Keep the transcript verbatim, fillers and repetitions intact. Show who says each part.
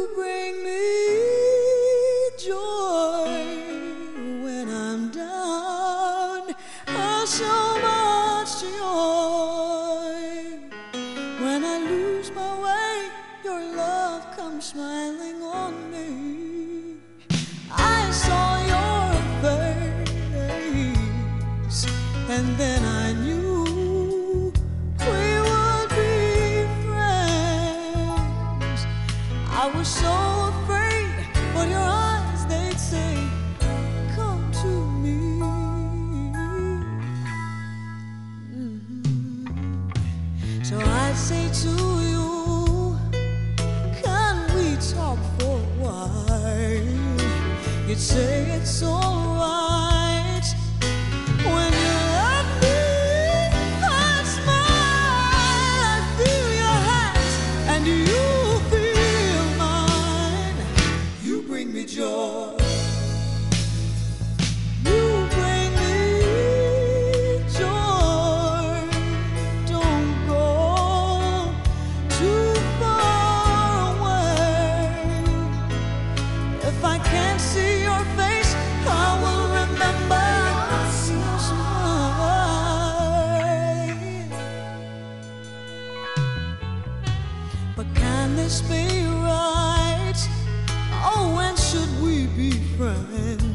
Speaker 1: bring me joy when I'm down. Oh, so much joy when I lose my way. Your love comes smiling on me. I saw your face, and then I knew we would be friends. I was so afraid, but your eyes, they'd say, come to me. Mm-hmm. So I'd say to you, can we talk for a while? You'd say it's alright. When you love me, I smile. I feel your hands and you feel mine. You bring me joy. You bring me joy. Don't go too far away. If I can't see your face, I will remember your smile. But can this be right? Oh, when should we be friends?